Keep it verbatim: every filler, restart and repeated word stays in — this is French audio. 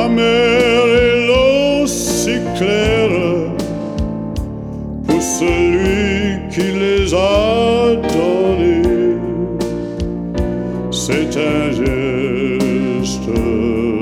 mer et l'eau si claire pour celui qui les a donnés. C'est un geste